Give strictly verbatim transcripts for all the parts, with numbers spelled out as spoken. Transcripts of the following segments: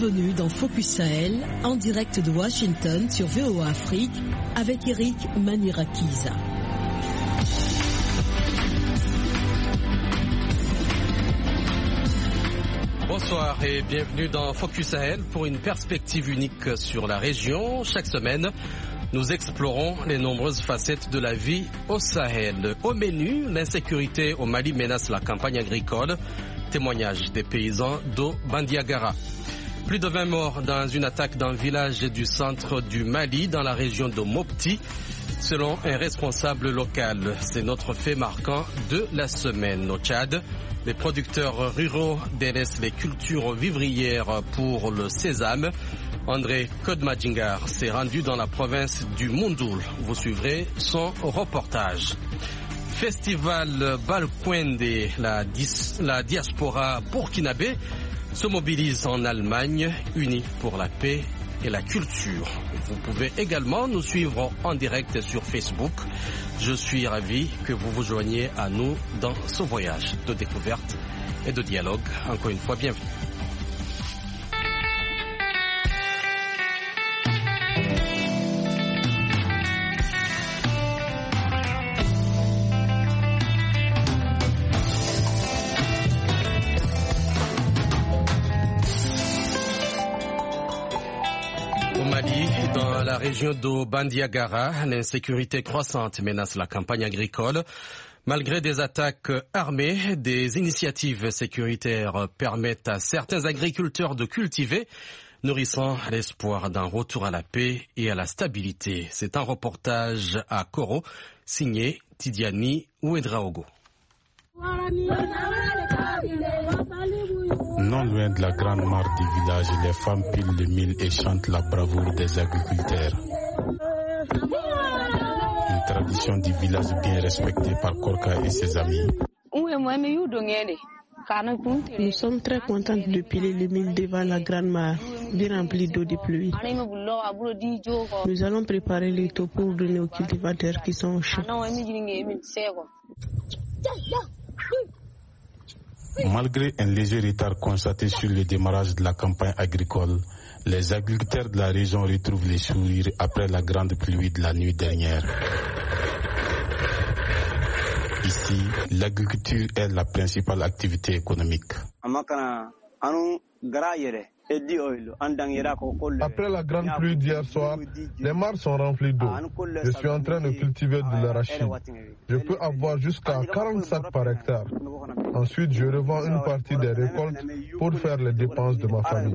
bienvenue dans Focus Sahel, en direct de Washington sur V O A Afrique, avec Eric Manirakiza. Bonsoir et bienvenue dans Focus Sahel pour une perspective unique sur la région. Chaque semaine, nous explorons les nombreuses facettes de la vie au Sahel. Au menu, l'insécurité au Mali menace la campagne agricole. Témoignage des paysans d'O Bandiagara. Plus de vingt morts dans une attaque d'un village du centre du Mali, dans la région de Mopti, selon un responsable local. C'est notre fait marquant de la semaine. Au Tchad, les producteurs ruraux délaissent les cultures vivrières pour le sésame. André Kodmadjingar s'est rendu dans la province du Moundoul. Vous suivrez son reportage. Festival Balkwende, la, la diaspora burkinabé se mobilise en Allemagne, unie pour la paix et la culture. Vous pouvez également nous suivre en direct sur Facebook. Je suis ravi que vous vous joigniez à nous dans ce voyage de découverte et de dialogue. Encore une fois, bienvenue. Dans la région de Bandiagara, l'insécurité croissante menace la campagne agricole. Malgré des attaques armées, des initiatives sécuritaires permettent à certains agriculteurs de cultiver, nourrissant l'espoir d'un retour à la paix et à la stabilité. C'est un reportage à Koro, signé Tidiani Ouedraogo. Non loin de la grande mare du village, les femmes pilent le mil et chantent la bravoure des agriculteurs. Une tradition du village bien respectée par Korka et ses amis. Nous sommes très contents de piler le mil devant la grande mare, bien remplie d'eau de pluie. Nous allons préparer les taux pour donner aux cultivateurs qui sont au champ. Malgré un léger retard constaté sur le démarrage de la campagne agricole, les agriculteurs de la région retrouvent les sourires après la grande pluie de la nuit dernière. Ici, l'agriculture est la principale activité économique. Après la grande pluie d'hier soir, les mares sont remplies d'eau. Je suis en train de cultiver de l'arachide. Je peux avoir jusqu'à quarante sacs par hectare. Ensuite, je revends une partie des récoltes pour faire les dépenses de ma famille.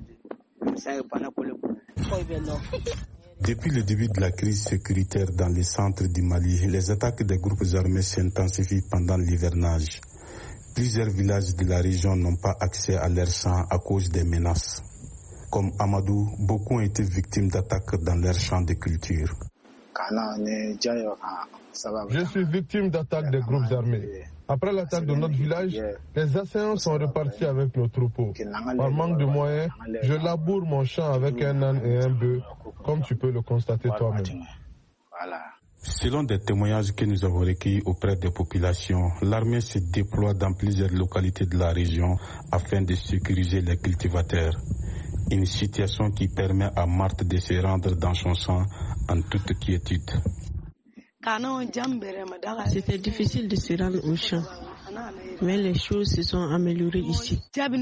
Depuis le début de la crise sécuritaire dans les centres du Mali, les attaques des groupes armés s'intensifient pendant l'hivernage. Plusieurs villages de la région n'ont pas accès à leurs champs à cause des menaces. Comme Amadou, beaucoup ont été victimes d'attaques dans leurs champs de culture. Je suis victime d'attaques des groupes armés. Après l'attaque de notre village, les assaillants sont repartis avec nos troupeaux. Par manque de moyens, je laboure mon champ avec un âne et un bœuf, comme tu peux le constater toi-même. Selon des témoignages que nous avons recueillis auprès des populations, l'armée se déploie dans plusieurs localités de la région afin de sécuriser les cultivateurs. Une situation qui permet à Marthe de se rendre dans son champ en toute quiétude. C'était difficile de se rendre au champ, mais les choses se sont améliorées ici.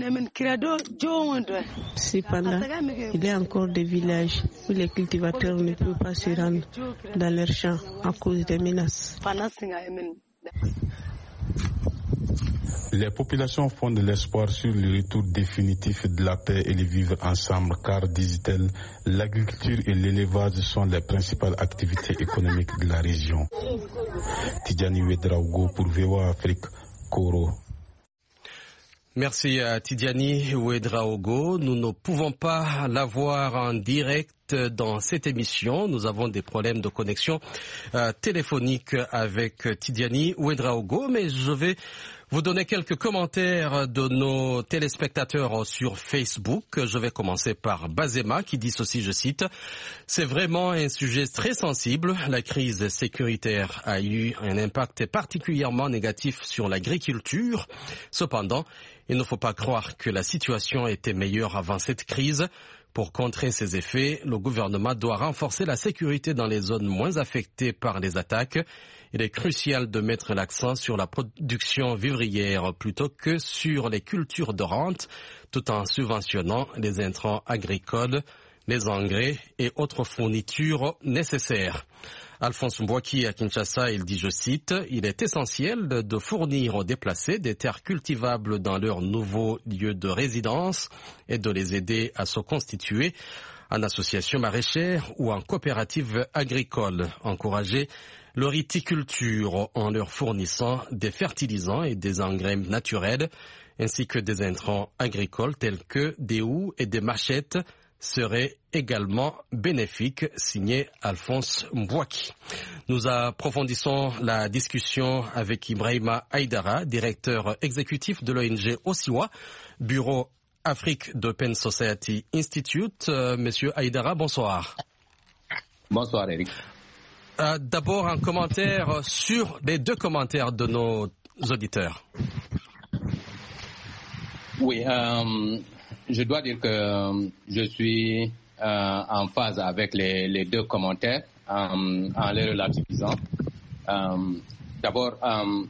Cependant, il y a encore des villages où les cultivateurs ne peuvent pas se rendre dans leurs champs à cause des menaces. Les populations fondent l'espoir sur le retour définitif de la paix et le vivre ensemble, car, disent-elles, l'agriculture et l'élevage sont les principales activités économiques de la région. Tidjani Ouedraogo pour V O A Afrique, Koro. Merci à Tidiani Ouedraogo. Nous ne pouvons pas l'avoir en direct direct dans cette émission. Nous avons des problèmes de connexion euh, téléphonique avec Tidiane Ouedraogo, mais je vais vous donner quelques commentaires de nos téléspectateurs sur Facebook. Je vais commencer par Bazema qui dit ceci, je cite, « C'est vraiment un sujet très sensible. La crise sécuritaire a eu un impact particulièrement négatif sur l'agriculture. Cependant, il ne faut pas croire que la situation était meilleure avant cette crise. Pour contrer ces effets, le gouvernement doit renforcer la sécurité dans les zones moins affectées par les attaques. Il est crucial de mettre l'accent sur la production vivrière plutôt que sur les cultures de rente, tout en subventionnant les intrants agricoles, les engrais et autres fournitures nécessaires. » Alphonse Mbouaki à Kinshasa, il dit, je cite, « Il est essentiel de fournir aux déplacés des terres cultivables dans leur nouveau lieu de résidence et de les aider à se constituer en association maraîchère ou en coopérative agricole. Encourager l'horticulture en leur fournissant des fertilisants et des engrais naturels ainsi que des intrants agricoles tels que des houes et des machettes serait également bénéfique, signé Alphonse Mbouaki. Nous approfondissons la discussion avec Ibrahima Aïdara, directeur exécutif de l'O N G Osiwa, Bureau Afrique d'Open Society Institute. Euh, Monsieur Aïdara, bonsoir. Bonsoir Eric. Euh, D'abord un commentaire sur les deux commentaires de nos auditeurs. Oui, euh, je dois dire que je suis euh, en phase avec les, les deux commentaires euh, en les relativisant. Euh, D'abord, euh,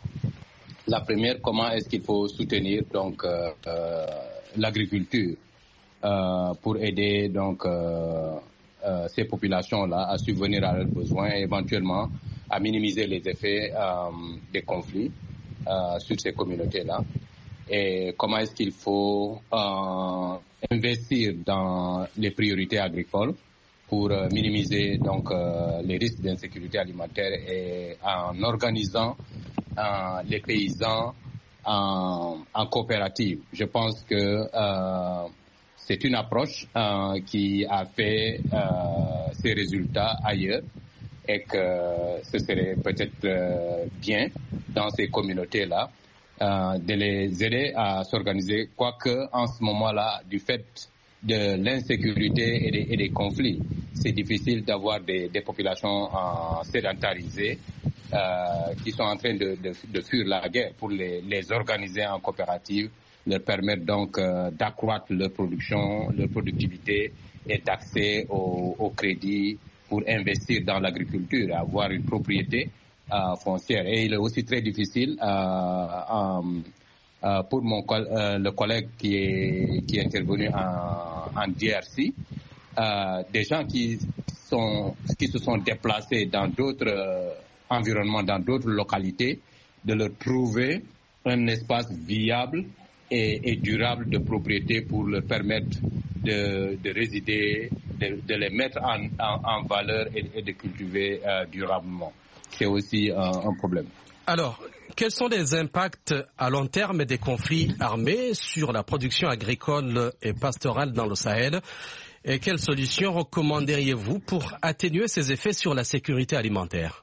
la première, comment est-ce qu'il faut soutenir donc euh, euh, l'agriculture euh, pour aider donc euh, euh, ces populations-là à subvenir à leurs besoins et éventuellement à minimiser les effets euh, des conflits euh, sur ces communautés-là. Et comment est-ce qu'il faut euh, investir dans les priorités agricoles pour euh, minimiser donc euh, les risques d'insécurité alimentaire et en organisant euh, les paysans en, en coopérative. Je pense que euh, c'est une approche euh, qui a fait euh, ses résultats ailleurs et que ce serait peut-être euh, bien dans ces communautés-là Euh, de les aider à s'organiser, quoique en ce moment-là, du fait de l'insécurité et des, et des conflits, c'est difficile d'avoir des, des populations euh, sédentarisées euh, qui sont en train de, de, de fuir la guerre, pour les, les organiser en coopérative, leur permettre donc euh, d'accroître leur production, leur productivité et d'accès au, au crédit pour investir dans l'agriculture, avoir une propriété Euh, foncière. Et il est aussi très difficile euh, euh, euh, pour mon coll- euh, le collègue qui est, qui est intervenu en, en D R C, euh, des gens qui, sont, qui se sont déplacés dans d'autres euh, environnements, dans d'autres localités, de leur trouver un espace viable et, et durable de propriété pour leur permettre de, de résider, de, de les mettre en, en, en valeur et, et de cultiver euh, durablement. C'est aussi euh, un problème. Alors, quels sont les impacts à long terme des conflits armés sur la production agricole et pastorale dans le Sahel? Et quelles solutions recommanderiez-vous pour atténuer ces effets sur la sécurité alimentaire?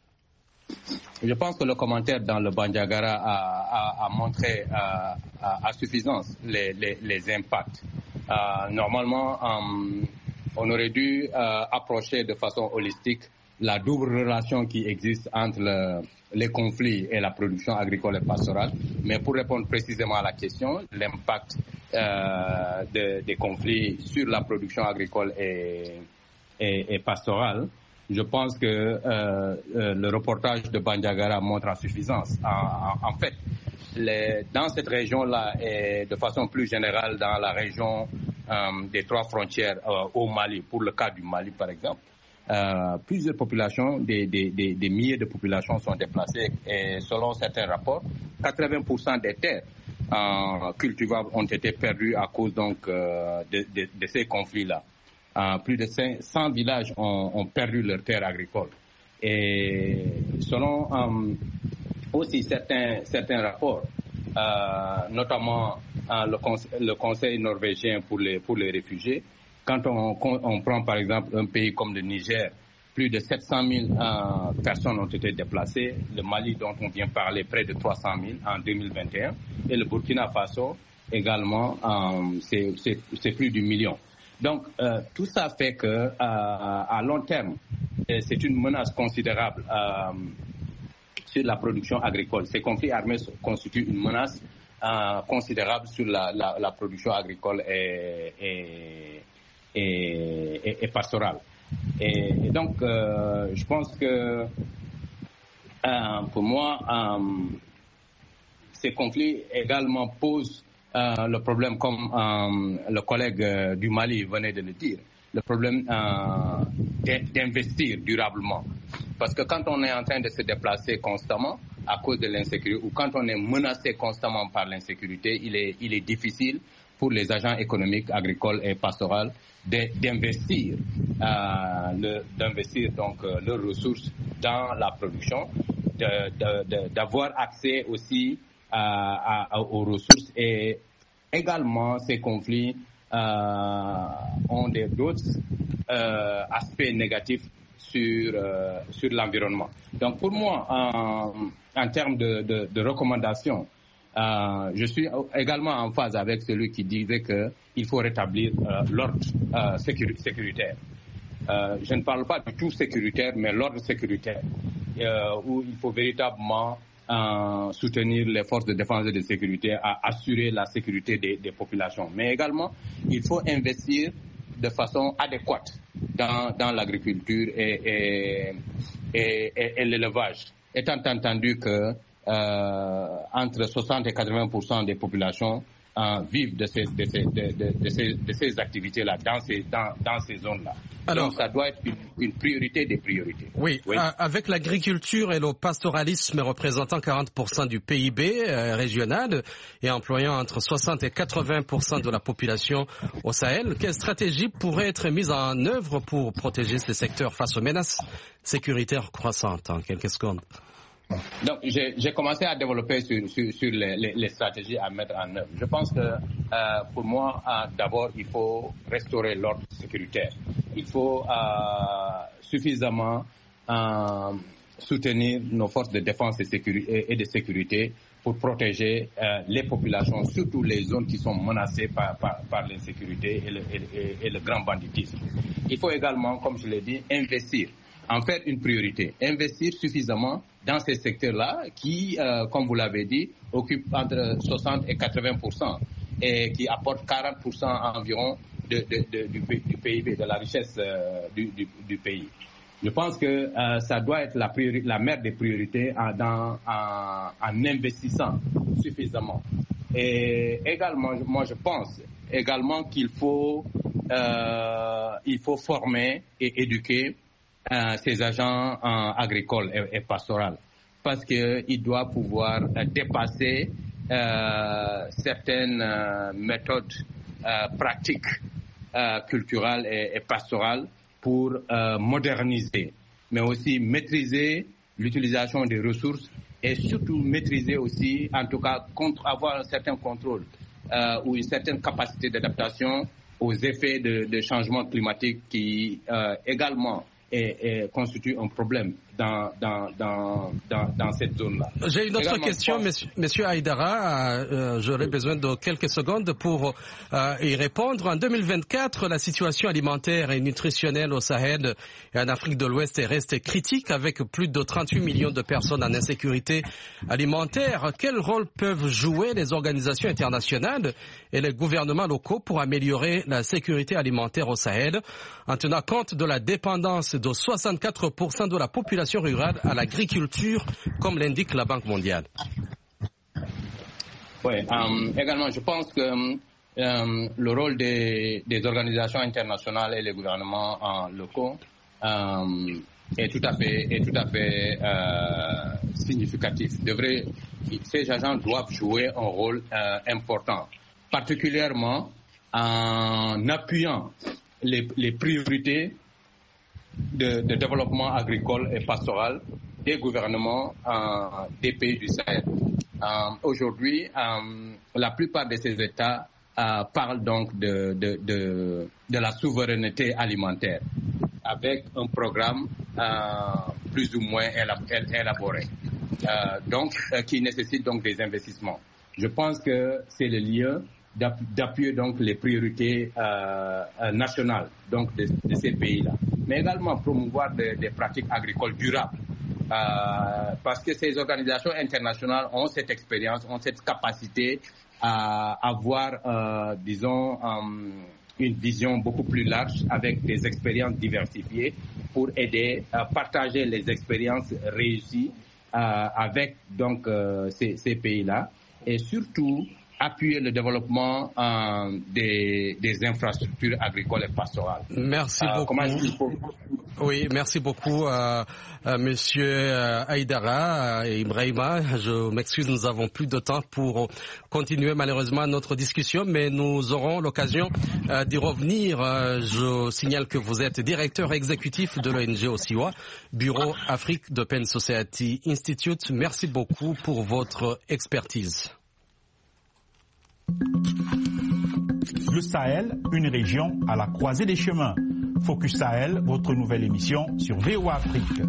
Je pense que le commentaire dans le Bandiagara a, a, a montré à, à, à suffisance les, les, les impacts. Euh, normalement, um, on aurait dû euh, approcher de façon holistique la double relation qui existe entre le, les conflits et la production agricole et pastorale. Mais pour répondre précisément à la question, l'impact euh, de, des conflits sur la production agricole et, et, et pastorale, je pense que euh, euh, le reportage de Bandiagara montre en suffisance. En, en, en fait, les, dans cette région-là et de façon plus générale dans la région euh, des trois frontières euh, au Mali, pour le cas du Mali par exemple, Euh, plusieurs populations, des, des, des, des milliers de populations sont déplacées et selon certains rapports, quatre-vingts pour cent des terres euh, cultivables ont été perdues à cause donc euh, de, de, de ces conflits-là. Euh, plus de cent villages ont, ont perdu leurs terres agricoles. Et selon euh, aussi certains, certains rapports, euh, notamment euh, le, conseil, le Conseil norvégien pour les, pour les réfugiés, quand on, on prend par exemple un pays comme le Niger, plus de sept cent mille euh, personnes ont été déplacées. Le Mali, dont on vient parler, près de trois cent mille en deux mille vingt et un. Et le Burkina Faso, également, euh, c'est, c'est, c'est plus du million. Donc, euh, tout ça fait que, euh, à long terme, c'est une menace considérable euh, sur la production agricole. Ces conflits armés constituent une menace euh, considérable sur la, la, la production agricole et, et, et, et, et pastorale. Et, et donc, euh, je pense que, euh, pour moi, euh, ces conflits également posent euh, le problème, comme euh, le collègue euh, du Mali venait de le dire, le problème euh, d'investir durablement. Parce que quand on est en train de se déplacer constamment à cause de l'insécurité, ou quand on est menacé constamment par l'insécurité, il est, il est difficile pour les agents économiques, agricoles et pastoraux d'investir, euh, le, d'investir donc euh, leurs ressources dans la production, de, de, de, d'avoir accès aussi à, à, aux ressources. Et également, ces conflits euh, ont des, d'autres euh, aspects négatifs sur, euh, sur l'environnement. Donc pour moi, en, en termes de, de, de recommandations, Euh, je suis également en phase avec celui qui disait qu'il faut rétablir euh, l'ordre euh, sécur- sécuritaire. Euh, je ne parle pas du tout sécuritaire, mais l'ordre sécuritaire, euh, où il faut véritablement euh, soutenir les forces de défense et de sécurité à assurer la sécurité des, des populations. Mais également, il faut investir de façon adéquate dans, dans l'agriculture et, et, et, et, et l'élevage, étant entendu que Euh, entre soixante et quatre-vingts pour cent des populations euh, vivent de ces, de ces, de, de, de ces, de ces activités-là, dans ces, dans, dans ces zones-là. Alors, donc ça doit être une, une priorité des priorités. Oui, oui. Euh, avec l'agriculture et le pastoralisme représentant quarante pour cent du P I B euh, régional et employant entre soixante et quatre-vingts pour cent de la population au Sahel, quelle stratégie pourrait être mise en œuvre pour protéger ces secteurs face aux menaces sécuritaires croissantes? En quelques secondes. Donc, j'ai, j'ai commencé à développer sur, sur, sur les, les, les stratégies à mettre en œuvre. Je pense que, euh, pour moi, euh, d'abord, il faut restaurer l'ordre sécuritaire. Il faut euh, suffisamment euh, soutenir nos forces de défense et, sécuri- et de sécurité pour protéger euh, les populations, surtout les zones qui sont menacées par, par, par l'insécurité et le, et, et le grand banditisme. Il faut également, comme je l'ai dit, investir, en faire une priorité, investir suffisamment dans ces secteurs-là qui, euh, comme vous l'avez dit, occupent entre soixante et quatre-vingts pour cent et qui apportent quarante pour cent environ de, de, de, du, du P I B, de la richesse euh, du, du, du pays. Je pense que euh, ça doit être la, priori- la mère des priorités en, dans, en, en investissant suffisamment. Et également, moi je pense également qu'il faut, euh, il faut former et éduquer Euh, ces agents euh, agricoles et, et pastoraux, parce qu'ils doivent pouvoir euh, dépasser euh, certaines euh, méthodes euh, pratiques euh, culturelles et, et pastorales pour euh, moderniser, mais aussi maîtriser l'utilisation des ressources et surtout maîtriser aussi, en tout cas, contre, avoir un certain contrôle euh, ou une certaine capacité d'adaptation aux effets de, de changement climatique qui euh, également Et, et constitue un problème dans, dans, dans, dans, dans cette zone-là. J'ai une autre Également, question, pense... monsieur, monsieur Aïdara. Euh, J'aurais besoin de quelques secondes pour euh, y répondre. En deux mille vingt-quatre, la situation alimentaire et nutritionnelle au Sahel et en Afrique de l'Ouest est restée critique, avec plus de trente-huit millions de personnes en insécurité alimentaire. Quel rôle peuvent jouer les organisations internationales et les gouvernements locaux pour améliorer la sécurité alimentaire au Sahel, en tenant compte de la dépendance de soixante-quatre pour cent de la population rurale à l'agriculture, comme l'indique la Banque mondiale? Oui, euh, également, je pense que euh, le rôle des, des organisations internationales et les gouvernements euh, locaux euh, est tout à fait, est tout à fait euh, significatif. Devrait, ces agents doivent jouer un rôle euh, important, particulièrement en appuyant les, les priorités De, de développement agricole et pastoral des gouvernements euh, des pays du Sahel. Euh, aujourd'hui, euh, la plupart de ces États euh, parle donc de, de, de, de la souveraineté alimentaire avec un programme euh, plus ou moins élaboré, euh, donc euh, qui nécessite donc des investissements. Je pense que c'est le lieu d'appuyer donc les priorités euh, nationales donc de, de ces pays-là, mais également promouvoir des, des pratiques agricoles durables. Euh, parce que ces organisations internationales ont cette expérience, ont cette capacité à avoir, euh, disons, um, une vision beaucoup plus large avec des expériences diversifiées pour aider à partager les expériences réussies euh, avec donc euh, ces, ces pays-là et surtout appuyer le développement euh, des, des infrastructures agricoles et pastorales. Merci euh, beaucoup. Faut... Oui, merci beaucoup, euh, euh, Monsieur euh, Aïdara et euh, Ibrahima. Je m'excuse, nous avons plus de temps pour continuer malheureusement notre discussion, mais nous aurons l'occasion euh, d'y revenir. Euh, je signale que vous êtes directeur exécutif de l'O N G Osiwa, Bureau Afrique de Penn Society Institute. Merci beaucoup pour votre expertise. Le Sahel, une région à la croisée des chemins. Focus Sahel, votre nouvelle émission sur V O A Afrique.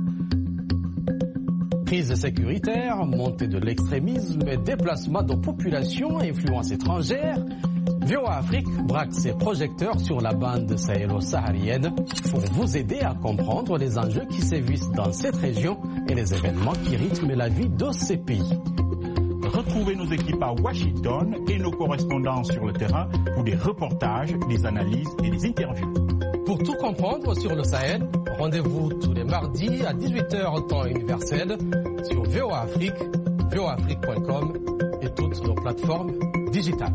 Crise sécuritaire, montée de l'extrémisme et déplacement de populations à influence étrangère. V O A Afrique braque ses projecteurs sur la bande sahélo-saharienne pour vous aider à comprendre les enjeux qui sévissent dans cette région et les événements qui rythment la vie de ces pays. Retrouvez nos équipes à Washington et nos correspondants sur le terrain pour des reportages, des analyses et des interviews. Pour tout comprendre sur le Sahel, rendez-vous tous les mardis à dix-huit heures temps universel sur V O A Afrique, V O A Afrique point com et toutes nos plateformes digitales.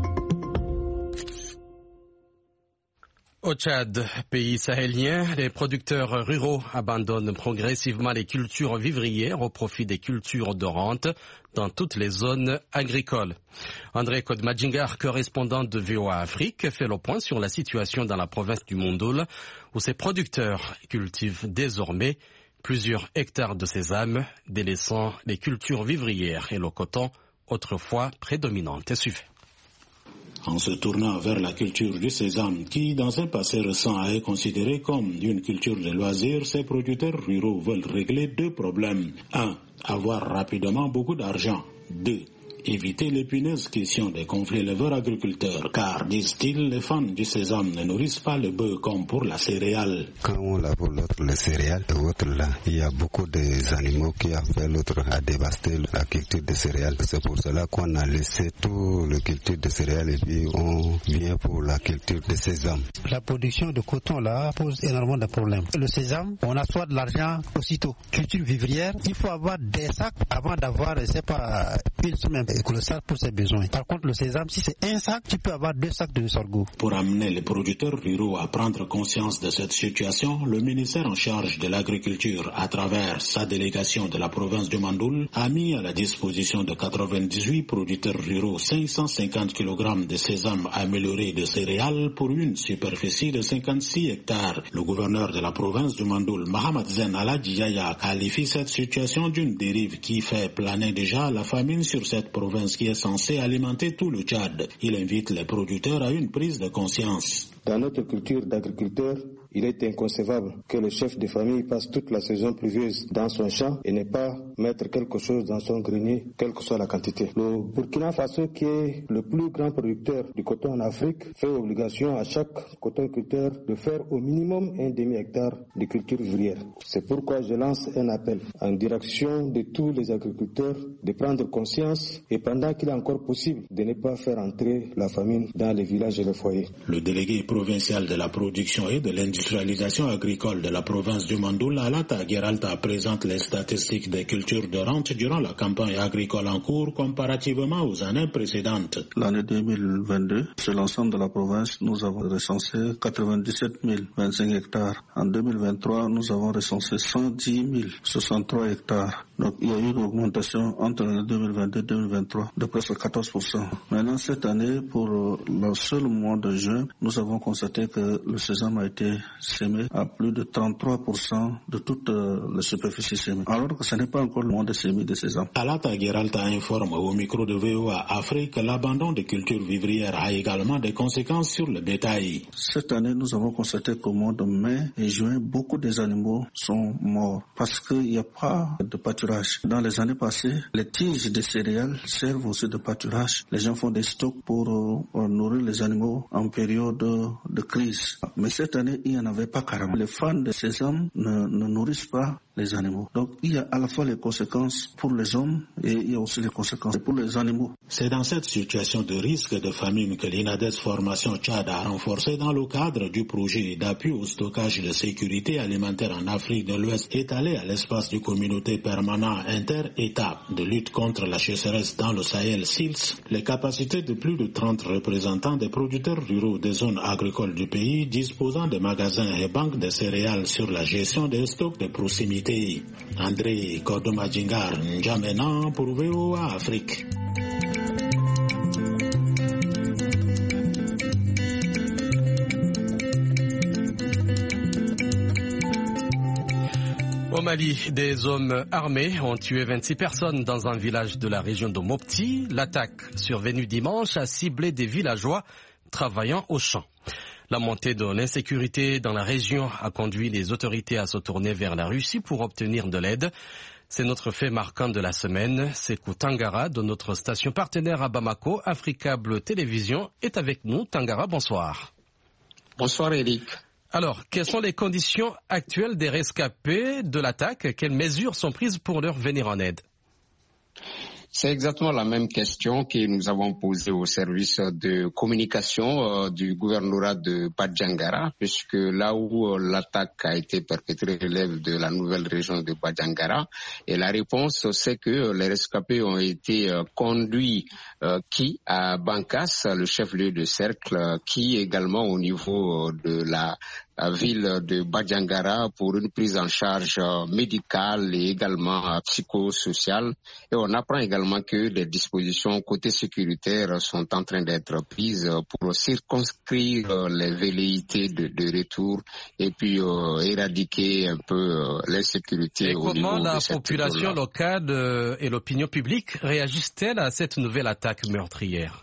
Au Tchad, pays sahélien, les producteurs ruraux abandonnent progressivement les cultures vivrières au profit des cultures de rente dans toutes les zones agricoles. André Kodmadjingar, correspondant de V O A Afrique, fait le point sur la situation dans la province du Mondoul, où ces producteurs cultivent désormais plusieurs hectares de sésame, délaissant les cultures vivrières et le coton, autrefois prédominantes. Suivez. En se tournant vers la culture du sésame, qui dans un passé récent a été considérée comme une culture de loisirs, ces producteurs ruraux veulent régler deux problèmes. Un, avoir rapidement beaucoup d'argent. Deux, éviter l'épineuse question des conflits éleveurs-agriculteurs, car, disent-ils, les fans du sésame ne nourrissent pas le bœuf comme pour la céréale. Quand on laboure l'autre, les céréales, l'autre là, il y a beaucoup d'animaux qui a fait l'autre à dévaster la culture de céréales. C'est pour cela qu'on a laissé tout le culture de céréales et puis on vient pour la culture de sésame. La production de coton là pose énormément de problèmes. Le sésame, on a soit de l'argent aussitôt. Culture vivrière, il faut avoir des sacs avant d'avoir, je sais pas, une semaine. Colossal pour ses besoins. Par contre, le sésame, si c'est un sac, tu peux avoir deux sacs de sorgho. Pour amener les producteurs ruraux à prendre conscience de cette situation, le ministère en charge de l'agriculture, à travers sa délégation de la province du Mandoul, a mis à la disposition de quatre-vingt-dix-huit producteurs ruraux cinq cent cinquante kilogrammes de sésame amélioré de céréales pour une superficie de cinquante-six hectares. Le gouverneur de la province du Mandoul, Mohamed Zen Aladji Yaya, qualifie cette situation d'une dérive qui fait planer déjà la famine sur cette province qui est censée alimenter tout le Tchad. Il invite les producteurs à une prise de conscience. Dans notre culture d'agriculteur, il est inconcevable que le chef de famille passe toute la saison pluvieuse dans son champ et ne pas mettre quelque chose dans son grenier, quelle que soit la quantité. Le Burkina Faso, qui est le plus grand producteur du coton en Afrique, fait obligation à chaque cotonculteur de faire au minimum un demi-hectare de culture vivrière. C'est pourquoi je lance un appel en direction de tous les agriculteurs de prendre conscience et pendant qu'il est encore possible de ne pas faire entrer la famine dans les villages et les foyers. Le délégué provincial de la production et de l'industrialisation agricole de la province du Mandoul, Alata Geralta, présente les statistiques des cultures de rente durant la campagne agricole en cours comparativement aux années précédentes. L'année deux mille vingt-deux, sur l'ensemble de la province, nous avons recensé quatre-vingt-dix-sept mille vingt-cinq hectares. En deux mille vingt-trois, nous avons recensé cent dix mille soixante-trois hectares. Donc il y a eu une augmentation entre l'année deux mille vingt-deux et deux mille vingt-trois de presque quatorze pour cent. Maintenant, cette année, pour le seul mois de juin, nous avons constaté que le sésame a été sémé à plus de trente-trois pour cent de toute la superficie sémée, alors que ce n'est pas encore le mois de sémé de sésame. Alata Geralta informe au micro de V O A Afrique que l'abandon de cultures vivrières a également des conséquences sur le bétail. Cette année, nous avons constaté qu'au mois de mai et juin, beaucoup des animaux sont morts parce qu'il n'y a pas de pâturage. Dans les années passées, les tiges de céréales servent aussi de pâturage. Les gens font des stocks pour euh, nourrir les animaux en période de, de crise. Mais cette année, il n'y en avait pas carrément. Les fans de sésame ne, ne nourrissent pas les animaux. Donc il y a à la fois les conséquences pour les hommes et il y a aussi les conséquences pour les animaux. C'est dans cette situation de risque de famine que l'INADES Formation Tchad a renforcé dans le cadre du projet d'appui au stockage de sécurité alimentaire en Afrique de l'Ouest étalé à l'espace du communauté permanent inter-État de lutte contre la sécheresse dans le Sahel S I L S, les capacités de plus de trente représentants des producteurs ruraux des zones agricoles du pays disposant de magasins et banques de céréales sur la gestion des stocks de proximité. André Kordomadjingar N'Djamena pour V O A Afrique. Au Mali, des hommes armés ont tué vingt-six personnes dans un village de la région de Mopti. L'attaque survenue dimanche a ciblé des villageois travaillant au champ. La montée de l'insécurité dans la région a conduit les autorités à se tourner vers la Russie pour obtenir de l'aide. C'est notre fait marquant de la semaine. Sekou Tangara de notre station partenaire à Bamako, Africable Télévision, est avec nous. Tangara, bonsoir. Bonsoir Eric. Alors, quelles sont les conditions actuelles des rescapés de l'attaque? Quelles mesures sont prises pour leur venir en aide? C'est exactement la même question que nous avons posée au service de communication euh, du gouvernorat de Badjangara, puisque là où euh, l'attaque a été perpétrée relève de la nouvelle région de Badjangara. Et la réponse, c'est que les rescapés ont été euh, conduits euh, qui à Bankas, le chef-lieu de cercle, euh, qui également au niveau euh, de la la ville de Badjangara pour une prise en charge médicale et également psychosociale. Et on apprend également que des dispositions côté sécuritaire sont en train d'être prises pour circonscrire les velléités de, de retour et puis euh, éradiquer un peu euh, l'insécurité au niveau de cette comment la population locale euh, et l'opinion publique réagissent-elles à cette nouvelle attaque meurtrière?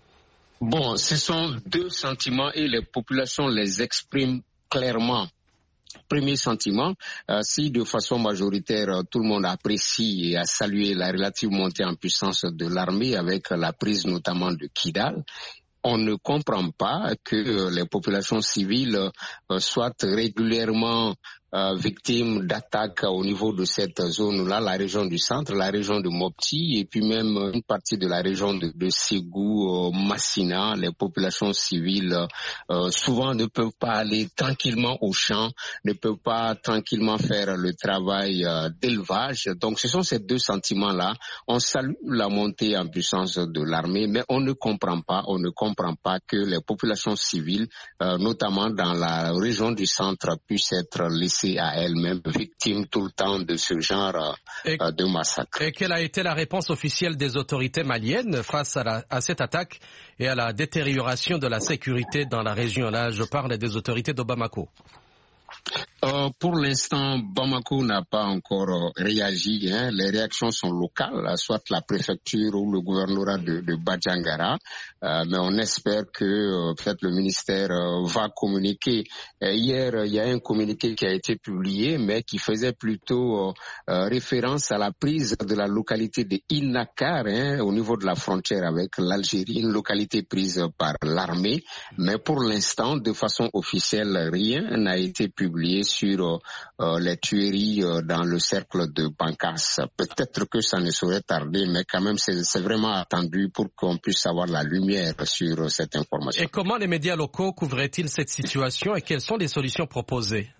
Bon, ce sont deux sentiments et les populations les expriment clairement. Premier sentiment, euh, si de façon majoritaire euh, tout le monde apprécie et a salué la relative montée en puissance de l'armée avec la prise notamment de Kidal, on ne comprend pas que euh, les populations civiles euh, soient régulièrement euh, victimes d'attaques au niveau de cette zone-là, la région du centre, la région de Mopti et puis même une partie de la région de, de Ségou, euh, Massina. Les populations civiles euh, souvent ne peuvent pas aller tranquillement au champ, ne peuvent pas tranquillement faire le travail euh, d'élevage. Donc ce sont ces deux sentiments-là. On salue la montée en puissance de l'armée, mais on ne comprend pas, on ne comprend pas que les populations civiles, euh, notamment dans la région du centre, puissent être laissées à elles-mêmes, victimes tout le temps de ce genre et, euh, de massacre. Et quelle a été la réponse officielle des autorités maliennes face à, la, à cette attaque et à la détérioration de la sécurité dans la région? Là, je parle des autorités de Bamako. Euh, pour l'instant, Bamako n'a pas encore euh, réagi. Hein. Les réactions sont locales, soit la préfecture ou le gouvernorat de, de Badjangara. Euh, mais on espère que euh, peut-être le ministère euh, va communiquer. Euh, hier, il y a un communiqué qui a été publié, mais qui faisait plutôt euh, référence à la prise de la localité de Innakar, hein, au niveau de la frontière avec l'Algérie, une localité prise par l'armée. Mais pour l'instant, de façon officielle, rien n'a été publié sur euh, les tueries euh, dans le cercle de Bankas. Peut-être que ça ne saurait tarder, mais quand même c'est, c'est vraiment attendu pour qu'on puisse avoir la lumière sur euh, cette information. Et comment les médias locaux couvrent-ils cette situation et quelles sont les solutions proposées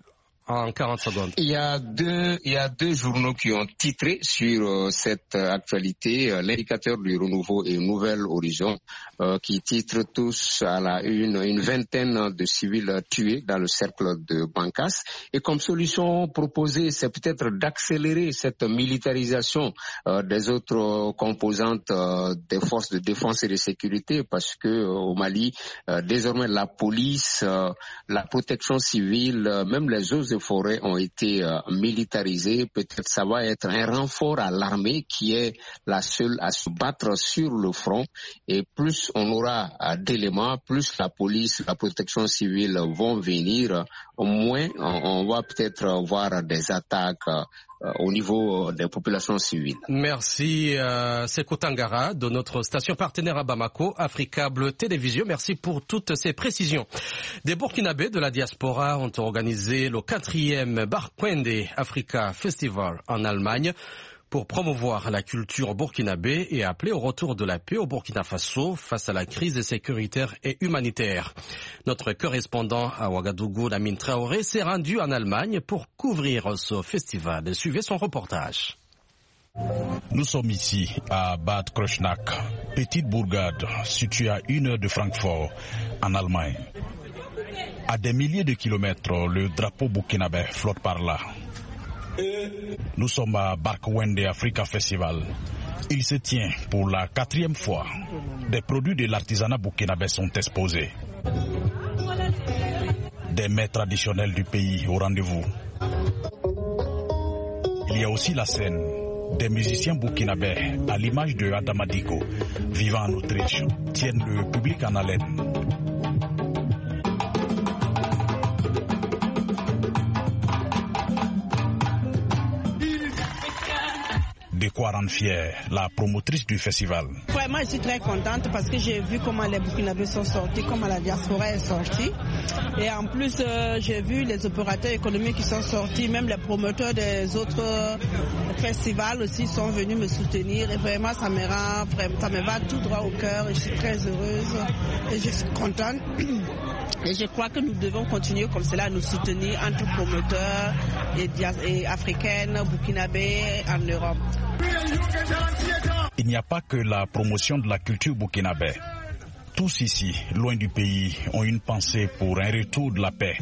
en quarante secondes. Il y a deux, il y a deux journaux qui ont titré sur euh, cette euh, actualité, euh, l'indicateur du renouveau et Nouvel Horizon, euh, qui titrent tous à la une une vingtaine de civils tués dans le cercle de Bankas. Et comme solution proposée, c'est peut-être d'accélérer cette militarisation euh, des autres euh, composantes euh, des forces de défense et de sécurité, parce que euh, au Mali, euh, désormais la police, euh, la protection civile, euh, même les eaux et forêts ont été euh, militarisées. Peut-être ça va être un renfort à l'armée qui est la seule à se battre sur le front. Et plus on aura euh, d'éléments, plus la police, la protection civile vont venir, au moins on, on va peut-être voir des attaques euh, au niveau des populations civiles. Merci euh, Sekou Tangara de notre station partenaire à Bamako, Africable Télévision. Merci pour toutes ces précisions. Des Burkinabés de la diaspora ont organisé le quatrième Barkwende Africa Festival en Allemagne pour promouvoir la culture burkinabé et appeler au retour de la paix au Burkina Faso face à la crise sécuritaire et humanitaire. Notre correspondant à Ouagadougou, Lamine Traoré, s'est rendu en Allemagne pour couvrir ce festival. Suivez son reportage. Nous sommes ici à Bad Kreuznach, petite bourgade située à une heure de Francfort, en Allemagne. À des milliers de kilomètres, le drapeau burkinabé flotte par là. Nous sommes à Barkwende Africa Festival. Il se tient pour la quatrième fois. Des produits de l'artisanat burkinabé sont exposés. Des mets traditionnels du pays au rendez-vous. Il y a aussi la scène. Des musiciens burkinabés, à l'image de Adama Diko, vivant en Autriche, tiennent le public en haleine. De quoi rendre fière la promotrice du festival. Vraiment, je suis très contente parce que j'ai vu comment les Burkinabés sont sortis, comment la diaspora est sortie. Et en plus, euh, j'ai vu les opérateurs économiques qui sont sortis, même les promoteurs des autres euh, festivals aussi sont venus me soutenir. Et vraiment, ça me rend, ça me va tout droit au cœur. Et je suis très heureuse et je suis contente. Et je crois que nous devons continuer comme cela à nous soutenir entre promoteurs et, et africaines, burkinabés en Europe. Il n'y a pas que la promotion de la culture burkinabé. Tous ici, loin du pays, ont une pensée pour un retour de la paix.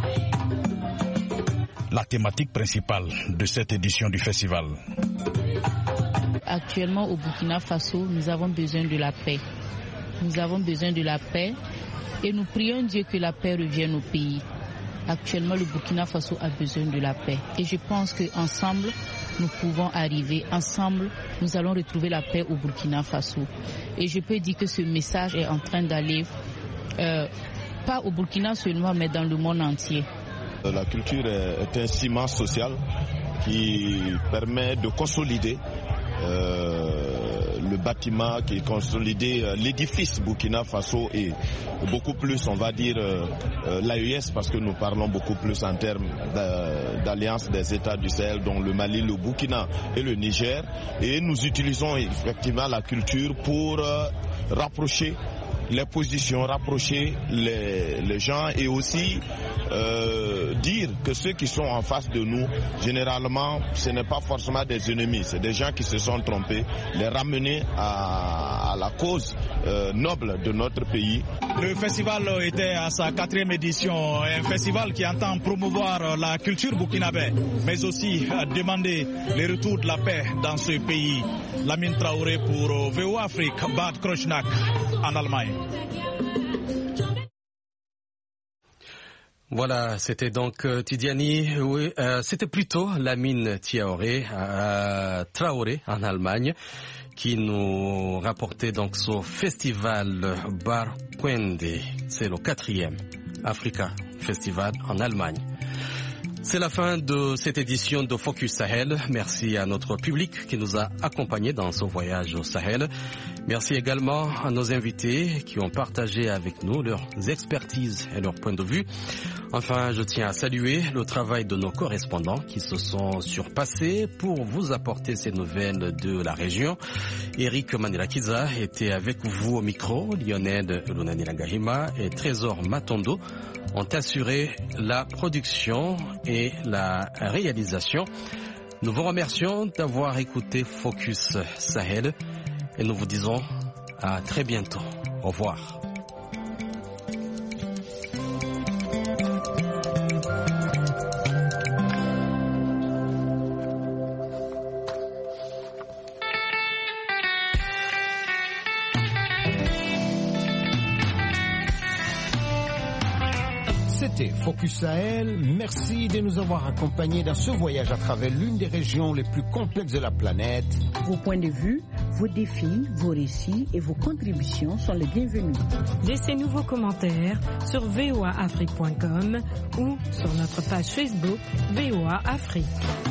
La thématique principale de cette édition du festival. Actuellement au Burkina Faso, nous avons besoin de la paix. Nous avons besoin de la paix et nous prions Dieu que la paix revienne au pays. Actuellement, le Burkina Faso a besoin de la paix. Et je pense qu'ensemble, nous pouvons arriver. Ensemble, nous allons retrouver la paix au Burkina Faso. Et je peux dire que ce message est en train d'aller, euh, pas au Burkina seulement, mais dans le monde entier. La culture est un ciment social qui permet de consolider Euh, le bâtiment, qui est consolidé, euh, l'édifice Burkina Faso et beaucoup plus, on va dire, euh, euh, l'A E S, parce que nous parlons beaucoup plus en termes d'alliance des États du Sahel, dont le Mali, le Burkina et le Niger. Et nous utilisons effectivement la culture pour euh, rapprocher les positions, rapprocher les, les gens et aussi euh, dire que ceux qui sont en face de nous, généralement, ce n'est pas forcément des ennemis, c'est des gens qui se sont trompés, les ramener à, à la cause euh, noble de notre pays. Le festival était à sa quatrième édition, un festival qui entend promouvoir la culture burkinabé, mais aussi demander le retour de la paix dans ce pays. Lamine Traoré pour V O Afrique, Bad Kreuznach, en Allemagne. Voilà, c'était donc euh, Tidiani, oui, euh, c'était plutôt Lamine Traoré, euh, Traoré en Allemagne, qui nous rapportait donc ce festival Barkwende. C'est le quatrième Africa Festival en Allemagne. C'est la fin de cette édition de Focus Sahel. Merci à notre public qui nous a accompagnés dans ce voyage au Sahel. Merci également à nos invités qui ont partagé avec nous leurs expertises et leurs points de vue. Enfin, je tiens à saluer le travail de nos correspondants qui se sont surpassés pour vous apporter ces nouvelles de la région. Eric Manirakiza était avec vous au micro. Lionel Lunani Langahima et Trésor Matondo ont assuré la production et et la réalisation. Nous vous remercions d'avoir écouté Focus Sahel et nous vous disons à très bientôt. Au revoir. C'était Focus Sahel. Merci de nous avoir accompagnés dans ce voyage à travers l'une des régions les plus complexes de la planète. Vos points de vue, vos défis, vos récits et vos contributions sont les bienvenus. Laissez-nous vos commentaires sur v o a afrique point com ou sur notre page Facebook V O A Afrique.